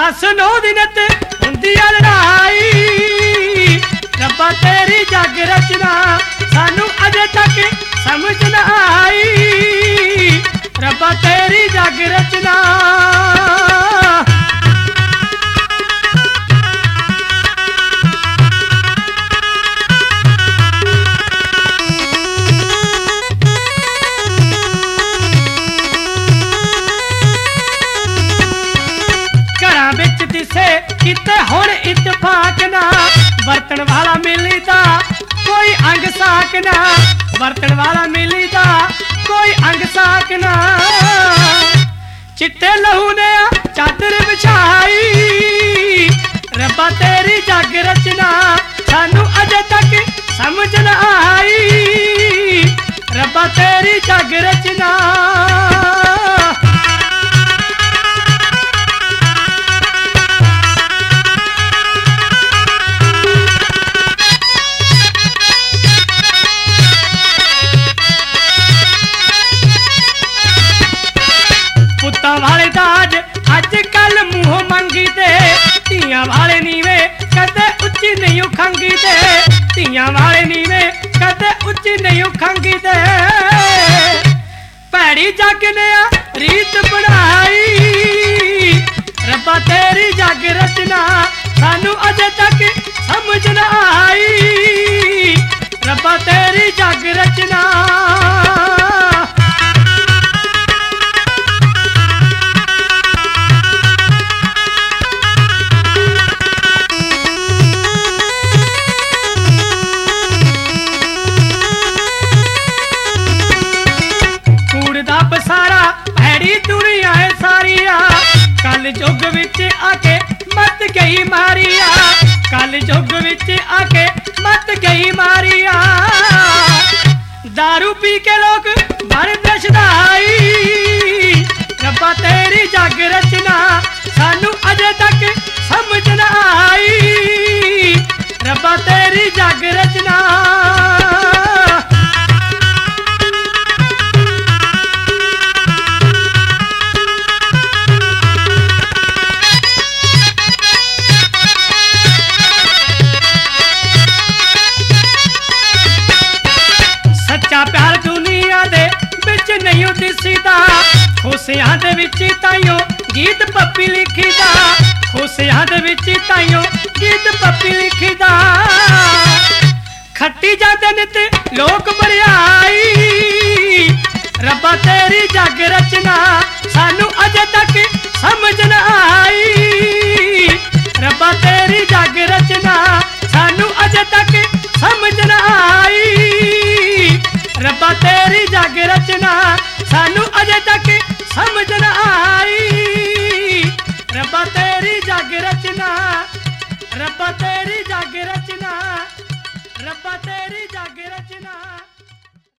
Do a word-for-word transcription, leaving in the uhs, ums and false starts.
दस नौ दिन ते हुंदी आ लड़ाई, रब्बा तेरी जग रचना सानू अजे तक समझ ना आई, रब्बा तेरी जग रचना। किते हुण इत्तेफाक ना, बरतन वाला मिलीदा कोई अंग साक ना, बरतन वाला मिलीदा कोई अंग साक ना। चिट्टे लहू ने चादर बिछाई, रब्बा तेरी जग रचना सानू अजे तक समझ ना आई, रब्बा तेरी जग रचना। वाले दाज अज कल मुंह मंगी दे, धीआं वाले नीवे कदे उच्ची नहीं उखंगी दे, धीआं वाले नीवे कदे उच्ची नहीं उखंगी दे। भैड़ी जग ने रीत बनाई, रब्बा तेरी जग रचना सानू अजे तक समझ ना आई, रब्बा तेरी जग रचना। सारा भैड़ी दुनिया है सारिया, कल युग विच आके मत गई मारिया, कल युग विच आके मत गई मारिया। दारू पी के लोग मरदे शदाई, रब्बा तेरी जग रचना सानू अजे तक समझ ना आई, रब्बा तेरी जग रचना। प्यार दुनिया दे बिच नहीं दिसीदा, खुशियां दे विच ताइयों गीत पप्पी लिखीदा, खुशियां दे विच ताइयों गीत पप्पी लिखीदा। खट्टी जाते नित लोक बरियाई, रब्बा तेरी जग रचना